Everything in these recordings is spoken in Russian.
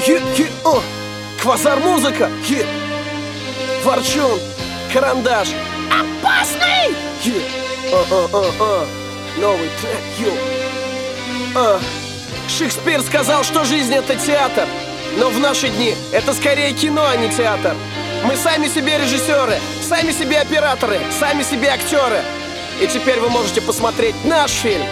Квазар музыка. Ворчун. Карандаш. Опасный. Новый трек. Шекспир сказал, что жизнь — это театр. Но в наши дни это скорее кино, а не театр. Мы сами себе режиссеры, сами себе операторы, сами себе актеры. И теперь вы можете посмотреть наш фильм.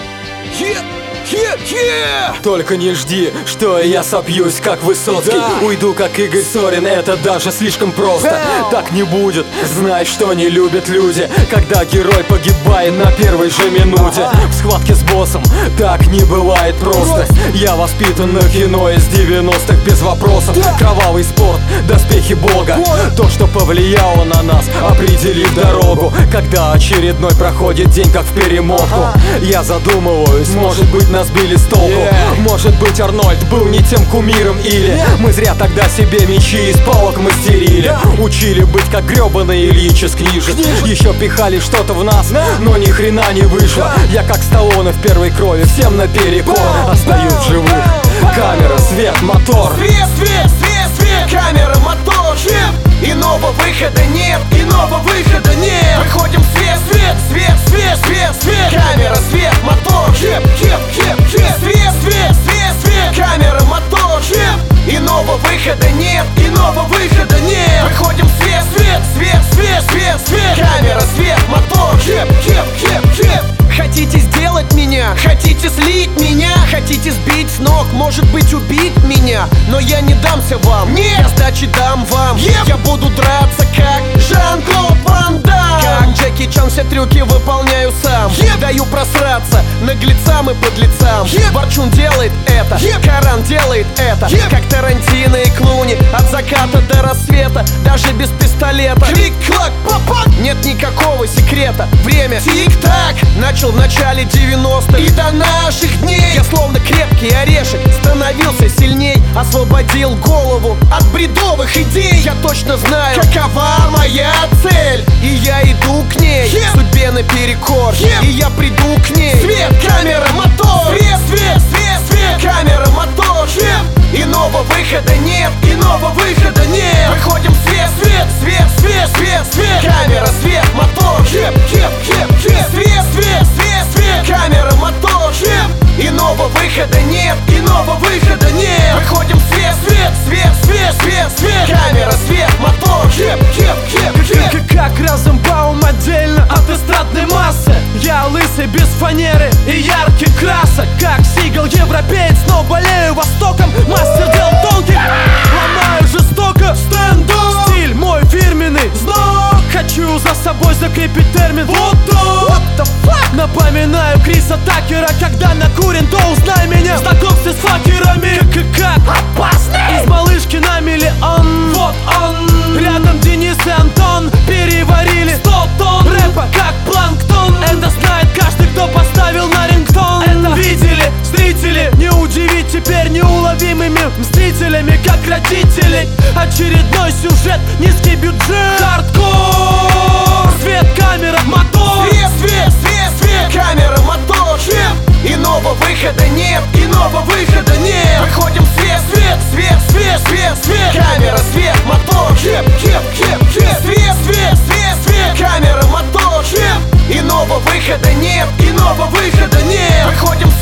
Только не жди, что я сопьюсь, как Высоцкий. Уйду, как Игорь Сорин, это даже слишком просто. Так не будет, знай, что не любят люди, когда герой погибает на первой же минуте. В схватке с боссом так не бывает просто. Я воспитан на кино из 90-х без вопросов. Кровавый спорт, доспехи бога, то, что повлияло на нас, определив дорогу. Когда очередной проходит день, как в перемотку, я задумываюсь, может быть, нас сбили с толку. Может быть, Арнольд был не тем кумиром, или мы зря тогда себе мечи из палок мастерили. Учили быть как гребаный Ильич из книжек. Еще пихали что-то в нас, но ни хрена не вышло. Я как Сталлоне в первой крови, всем наперекор остаюсь в живых. Камера, свет, мотор. Свет, свет, свет, свет. Камера, мотор. Иного выхода нет, иного выхода нет. Выходим в свет, свет, свет, свет, свет, свет. Камера, свет, мотор. Свет, свет, свет, свет. Камера, мотор. Иного выхода нет, иного выхода нет. Выходим в свет, свет, свет, свет, свет, свет. Камера, свет, мотор. Хотите сделать меня? Хотите слить меня? Хотите сбить с ног? Может быть, убить меня? Но я не дамся вам. Нет, я сдачи дам вам. Я буду драться как Жан-Клод Ван Дам. Как Джеки Чан все трюки выполняю сам. Даю просраться наглецам и подлецам. Ворчун делает это, Коран делает это, как Тарантино и Клуни, от заката до рассвета, даже без пистолета. Клик-клак, папа. Нет никакого секрета. Время тик-так. Начал в начале 90-х и до наших дней. Я словно крепкий орешек становился сильней, освободил голову от бредовых идей. Я точно знаю, какова моя цель, и я иду к ней, судьбе наперекор, и я приду к ней. Свет, камера, мотор. Свет, свет, свет, свет. Камера, мотор. Иного выхода нет, иного выхода нет. Выходим в свет, свет, свет, свет, свет, свет. Камера, свет, мотор. Свет, свет, свет, свет. Камера, мотор. Иного выхода нет, иного выхода нет. Выходим в свет, свет, свет, свет, свет, свет. Камера, свет, мотор. Как Розенбаум отдельно от эстрадной массы. Я лысый без фанеры и ярких красок. Как Сигал европеец, но болею Востоком. Мастер дел тонких, ломаю жестоко. Стендап, стиль мой фирменный знак. Хочу за собой закрепить термин вот так. Напоминаю Криса Такера, когда накурен, то узнай меня. Знакомься с факерами, как опасный. Из малышки на миллион, вот он. Рядом Денис и Антон переварили 100 тонн рэпа, как планктон. Это знает каждый, кто поставил на рингтон. Это видели зрители, не удивить теперь неуловимыми мстителями, как родителей. Очередной сюжет, низкий бюджет, хардкор. Свет, камера, мотор. Свет, свет, свет, свет. Камера, мотор. Иного выхода нет, иного выхода нет. Выходим в свет, свет, свет, свет, свет, свет. Камера, свет, мотор. Свет, свет, свет, свет. Камера, мотор. Иного выхода нет, иного выхода нет. Выходим в